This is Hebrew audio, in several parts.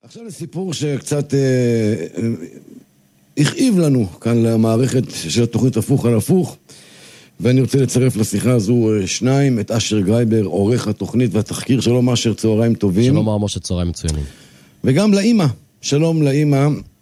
עכשיו לסיפור שקצת הכאיב לנו כאן למערכת של התוכנית הפוך על הפוך, ואני רוצה לצרף לשיחה הזו שניים, את אשר גרייבר, עורך התוכנית והתחקיר. שלום אשר, צהריים טובים. שלום מר משה, צהריים מצוינים. וגם לאמא, שלום לאמא.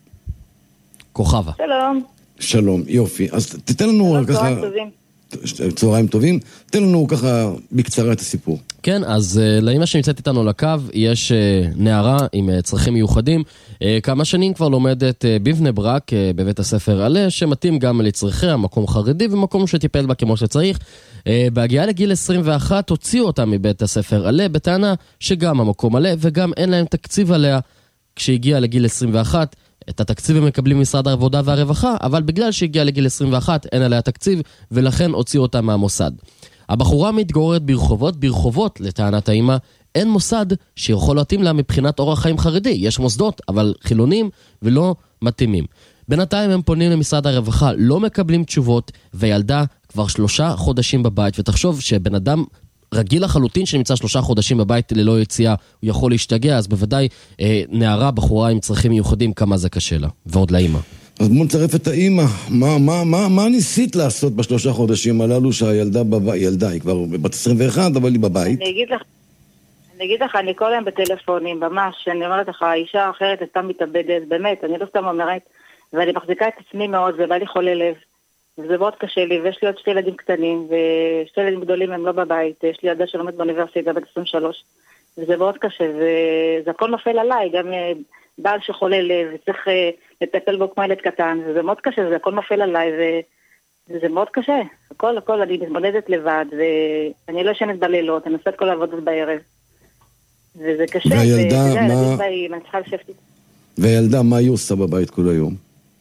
כוכבה. שלום. שלום, יופי. אז תתן לנו ככה... צהריים טובים. צהריים טובים. תן לנו ככה בקצרה את הסיפור. כן, אז לאמא שנמצאת איתנו לקו, יש נערה עם צרכים מיוחדים. כמה שנים כבר לומדת בבני ברק, בבית הספר עלה, שמתאים גם לצרכיה, מקום חרדי ומקום שטיפל בה כמו שצריך. בהגיעה לגיל 21 הוציאו אותה מבית הספר עלה, בטענה שגם המקום עלה וגם אין להם תקציב עליה. כשהגיעה לגיל 21, את התקציב הם מקבלים משרד העבודה והרווחה, אבל בגלל שהגיעה לגיל 21 אין עליה תקציב, ולכן הוציאו אותה מהמוסד. הבחורה מתגוררת ברחובות לטענת האמא, אין מוסד שיכול להתאים לה מבחינת אורח חיים חרדי. יש מוסדות, אבל חילונים ולא מתאימים. בינתיים הם פונים למשרד הרווחה, לא מקבלים תשובות, וילדה כבר 3 חודשים בבית, ותחשוב שבן אדם רגיל לחלוטין שנמצא 3 חודשים בבית ללא יציאה, הוא יכול להשתגע, אז בוודאי נערה, בחורה עם צרכים מיוחדים, כמה זה קשה לה, ועוד לאמא. אז בוא נצרף את האמא. מה ניסית לעשות ב3 חודשים הללו שהילדה בבית? ילדה, היא כבר בת 21, אבל היא בבית. אני אגיד לך, אני כל היום בטלפונים, ממש, אני אומרת לך, האישה האחרת סתם מתאבדת, באמת, אני לא סתם אומרת, ואני מחזיקה את עצמי מאוד, ובא לי חולה לב, וזה מאוד קשה לי, ויש לי עוד 2 ילדים קטנים, ו2 ילדים גדולים הם לא בבית, יש לי ילדה שלומדת באוניברסיטה, בת 23, וזה מאוד קשה, וזה הכל נופל עליי, גם בעל שחולה לב, וצריך לטפל בו כמו ילד קטן, וזה מאוד קשה, זה הכל נופל עליי, וזה מאוד קשה, הכל, אני מתמודדת לבד, ואני לא ישנת בלילות, אני עושה את כל העבודות בערב, וזה קשה, והילדה, אני צריכה לשבת. והילדה, מה היא עושה בבית כל היום?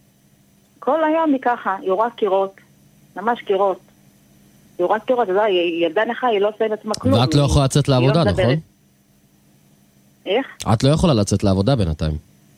כל היום היא ככה, היא רואה קירות, ממש קירות. היא רואה קירות, היא ילדה נכה, היא לא עושה עם עצמה כלום. ואת לא יכולה לצאת לעבודה, נכון? איך? את לא יכולה לצאת לעבודה בינתיים.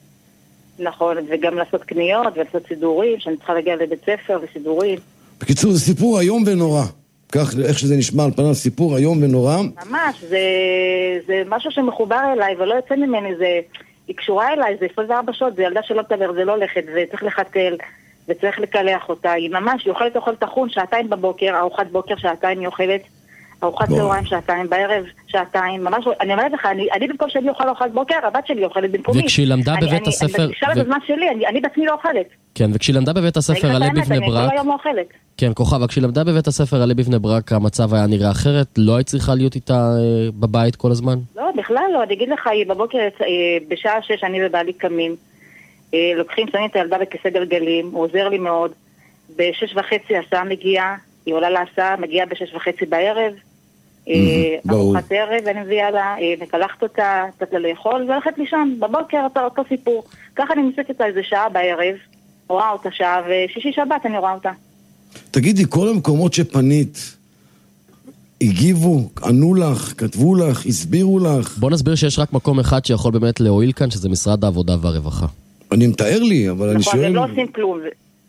נכון, וגם לעשות קניות ולעשות סידורים, שאני צריכה להגיע לבית ספר וסידורים. בקיצור, זה סיפור היום ונורא. כך, איך שזה נשמע על פניו, סיפור היום ונורא. ממש, זה משהו שמחובר אליי ולא יוצא ממני, היא קשורה אליי, זה 24 שעות, זה ילדה שלא תדבר, זה לא הולכת, וצריך לחתל, וצריך לקלח אותה. היא ממש, היא אוכלת טחון 2 בבוקר, ארוחת בוקר 2 היא אוכלת, ארוחת צהריים 2, בערב 2, ממש, אני אומרת לך, אני במקום שאני אוכל ארוחת בוקר, הבת שלי אוכלת במקומי. וכשהיא למדה בבית הספר... אני בקשה בזמן שלי, אני בעצמי לא אוכלת. כן, וכשהיא למדה בבית הספר עלה בבני ברק... אני כל היום לא אוכלת. כן, כוכבה, כשהיא למדה בבית הספר עלה בבני ברק, המצב היה נראה אחרת, לא היית צריכה להיות איתה בבית כל הזמן? לא, בכלל לא, אני אגיד לך, בבוקר, בשעה 6 אני ובעלי קמים, לוקחים, שמים את הילדה בכיסא גלגלים, הוא עוזר לי מאוד, ב6:30 הסעה מגיעה, היא עולה להסעה, מגיעה ב6:30 בערב, ארוחת ערב, אני מביאה לה, מקלחת אותה, קצת לה לאכול, והולכת לישון, בבוקר אותו סיפור. ככה אני מסתכלת אותה איזה שעה בערב, רואה אותה שעה, ושישי שבת אני רואה אותה. תגידי, כל המקומות שפנית, הגיבו, ענו לך, כתבו לך, הסבירו לך? בוא נסביר שיש רק מקום אחד שיכול באמת להועיל כאן, שזה משרד העבודה והרווחה. אני מתאר לי, אבל אני שואל... נכון, הם לא עושים כלום.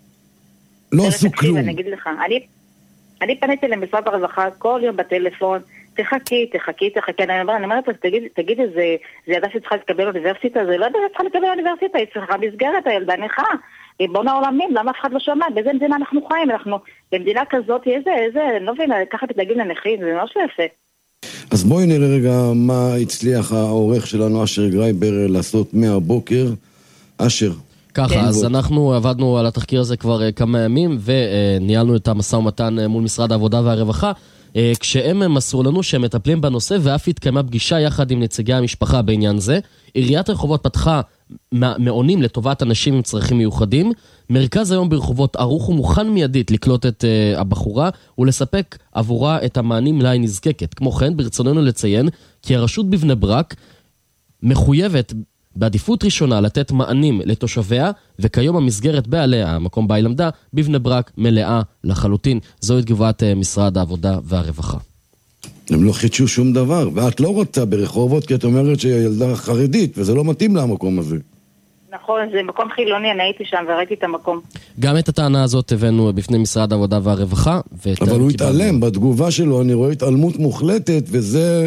לא עשו כלום. אני אגיד לך, אני פניתי למשרד הרווחה כל יום בטלפון, תחכי, אני אומרת, תגיד, זה ידע שצריכה לקבל אוניברסיטה, זה לא ידע שצריכה לקבל אוניברסיטה, היא צריכה מסגרת, הילדה נכה, ריבון העולמים, למה אף אחד לא שומע, באיזה מדינה אנחנו חיים, אנחנו במדינה כזאת, איזה, לא מבינה, ככה מתנהגים לנכים, זה ממש לא יפה. אז בואי נראה רגע מה הצליח העורך שלנו, אשר גרייבר, לעשות מהבוקר. אשר. ככה, אז אנחנו עבדנו על התחקיר הזה כבר כמה ימים, וניהלנו את המשא ומתן מול משרד העבודה והרווחה, כשהם מסרו לנו שהם מטפלים בנושא, ואף התקיימה פגישה יחד עם נציגי המשפחה בעניין זה. עיריית רחובות פתחה מעונים לטובת אנשים עם צרכים מיוחדים. מרכז היום ברחובות ערוך ומוכן מיידית לקלוט את הבחורה, ולספק עבורה את המענים לה היא נזקקת. כמו כן, ברצוננו לציין כי הרשות בבני ברק מחויבת בעדיפות ראשונה לתת מענים לתושביה, וכיום המסגרת בעליה, המקום בה היא למדה, בבני ברק מלאה לחלוטין. זוהי תגובת משרד העבודה והרווחה. הם לא חידשו שום דבר, ואת לא רוצה ברחובות, כי את אומרת שהיא ילדה חרדית, וזה לא מתאים למקום הזה. נכון, זה מקום חילוני, אני הייתי שם וראיתי את המקום. גם את הטענה הזאת הבאנו בפני משרד העבודה והרווחה. אבל הוא התעלם, בתגובה שלו אני רואה התעלמות מוחלטת, וזה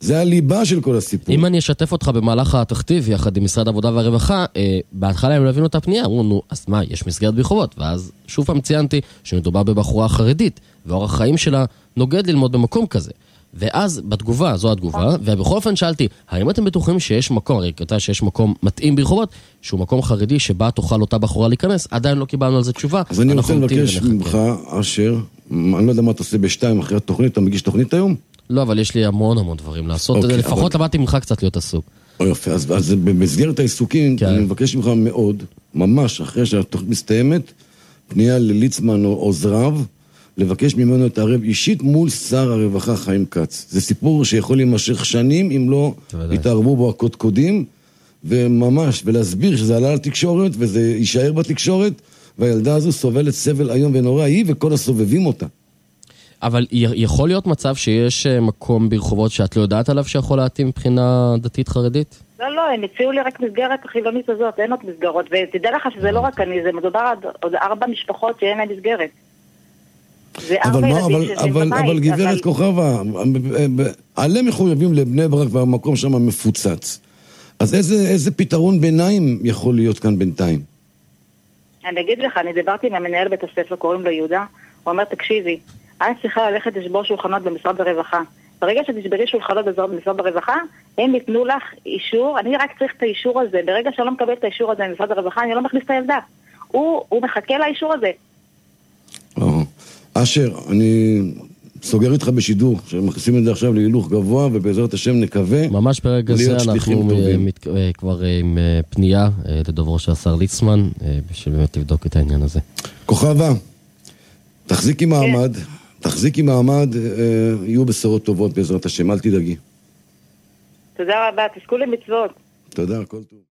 זה הליבה של כל הסיפור. אם אני אשתף אותך במהלך התכתיב יחד עם משרד העבודה והרווחה, בהתחלה הם לא הבינו את הפנייה, אמרו, נו, אז מה, יש מסגרת ברחובות, ואז שוב פעם ציינתי שמדובר בבחורה חרדית, ואורח חיים שלה נוגד ללמוד במקום כזה. ואז בתגובה, זו התגובה, ובכל אופן שאלתי, האם אתם בטוחים שיש מקום, הרי כתה שיש מקום מתאים ברחובות, שהוא מקום חרדי שבה תוכל אותה בחורה להיכנס, עדיין לא קיבלנו על זה תשובה. אז אני רוצה לבקש ממך, אשר, אני לא יודע מה אתה עושה בשתיים אחרי התוכנית, אתה מגיש תוכנית היום? לא, אבל יש לי המון דברים לעשות, לפחות למדתי ממך קצת להיות עסוק. יופי, אז במסגרת העיסוקים, אני מבקש ממך מאוד, ממש אחרי שהתוכנית מסתיימת, פנייה לליצמן או עוזריו, לבקש ממנו להתערב אישית מול שר הרווחה חיים כץ. זה סיפור שיכול להימשך שנים, אם לא יתערבו בו הקודקודים, וממש, ולהסביר שזה עלה לתקשורת, וזה יישאר בתקשורת, והילדה הזו סובלת סבל היום ונורא, היא וכל הסובבים אותה. אבל יכול להיות מצב שיש מקום ברחובות שאת לא יודעת עליו שיכול להתאים מבחינה דתית חרדית? לא, הם הציעו לי רק מסגרת החילונית הזאת, אין עוד מסגרות, ותדע לך שזה לא רק אני, זה מדובר עוד 4 משפחות שאין להם מסגרת. אבל גברת כוכבה, עליהם מחויבים לבני ברק והמקום שם מפוצץ. אז איזה פתרון ביניים יכול להיות כאן בינתיים? אני אגיד לך, אני דיברתי עם המנהל בית הספר, קוראים לו יהודה, הוא אומר, תקשיבי, אני צריכה ללכת לשבור שולחנות במשרד הרווחה. ברגע שתשברי שולחנות במשרד הרווחה, הם ייתנו לך אישור, אני רק צריך את האישור הזה. ברגע שאני לא מקבל את האישור הזה במשרד הרווחה, אני לא מכניס את הילדה. הוא מחכה לאישור הזה. אשר, אני סוגר איתך בשידור, שמכניסים את זה עכשיו להילוך גבוה, ובעזרת השם נקווה ממש ברגע זה אנחנו כבר עם פנייה לדוברו של השר ליצמן, בשביל באמת לבדוק את העניין הזה. כוכבה, תחזיקי מעמד, יהיו בשורות טובות בעזרת השם, אל תדאגי. תודה רבה, תזכו למצוות. תודה, הכל טוב.